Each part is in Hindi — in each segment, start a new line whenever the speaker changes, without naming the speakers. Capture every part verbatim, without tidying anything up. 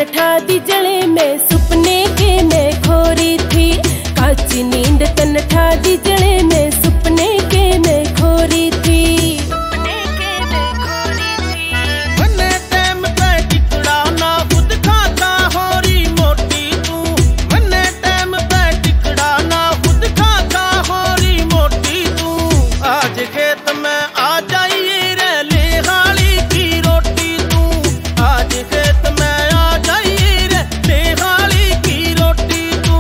तन ठा दी जले में सुपने के मैं खोरी थी। काची नींद तन ठा दी जले में सुपने के मैं खोरी थी। सुपने के मैं खोरी थी।
मन्ने टाइम पे टिकड़ा ना खुद खाता होरी मोटी तू। मन्ने टाइम पे टिकड़ा ना खुद खाता होरी मोटी तू। आज खेत में आ जाइए रे ले हाली की रोटी तू। आज खेत में आ जाइए रे ले हाली की रोटी तू।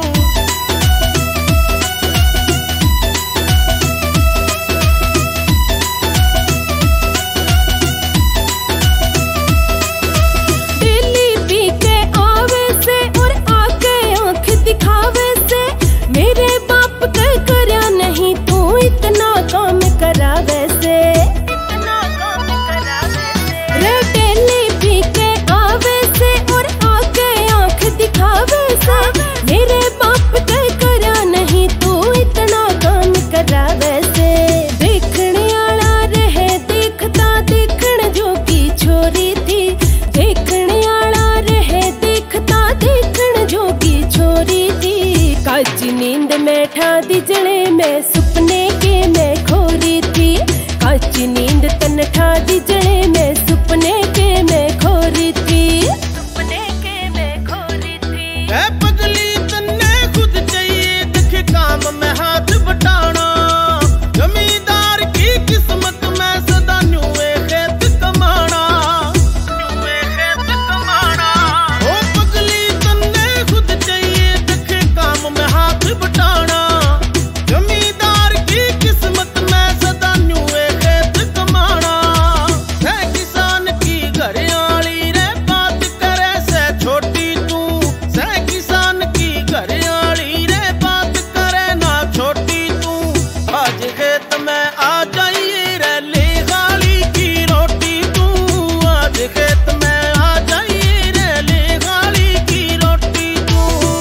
डेली पी के आवे से और आके आंख दिखावे से। मेरे बाप के करया नहीं तू इतना काम करावे से। इतना काम करावे से। रे डेली पी के आवे से और आके आंख दिखावे से। मेरे बाप के करया नहीं तू इतना काम करावे से। देखने आला रहे देखता देखण जो की छोरी थी। देखने आला रहे देखता देखण जो की छोरी थी। काची नींद में ठा दी जले में सुपने के मैं खोरी थी। काची नींद तन ठा दी जले में सुपने के मैं खोरी थी। सुपने के मैं खोरी थी।
ए पगली तन्ने खुद चाहिए देखे काम में हाथ बटाना। जमींदार की किस्मत में सदा न्यूए खेत कमाना। न्यूए खेत कमाना। ओ पगली तन्ने खुद चाहिए देखे काम में हाथ बटाना। जमींदार की किस्मत में सदा न्यूए खेत कमाना। है किसान की घरयाली रे बात करे से छोटी तू। से किसान की घरयाली रे बात करे ना छोटी तू। आज खेत में आ जाइए रे ले गाली की रोटी तू। आज खेत में आ जाइए रे ले गाली की रोटी तू।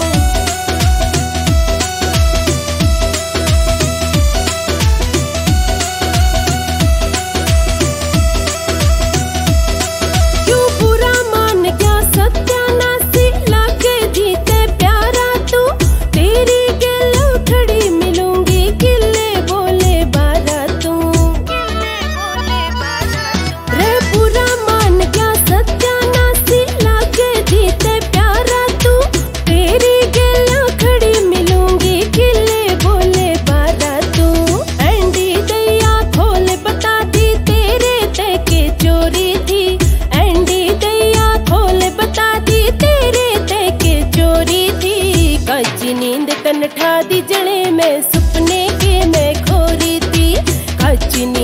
क्यों बुरा मान गया सत्यानाशी लागे जीते प्यारा तू। तेरी गेल उठड़ी मिलूंगी किले बोले बारा तू। रे बुरा मान गया सत्यानाशी लागे जीते प्यारा तू। तेरी गेल उठड़ी मिलूंगी किले बोले बारा तू। एंडी दैया खोल बता दी तेरे ते के चोरी थी। एंडी दैया खोल बता दी तेरे ते के चोरी थी। काची नींद तन ठा दी जले में सुपने के मैं खोरी थी। काची नींद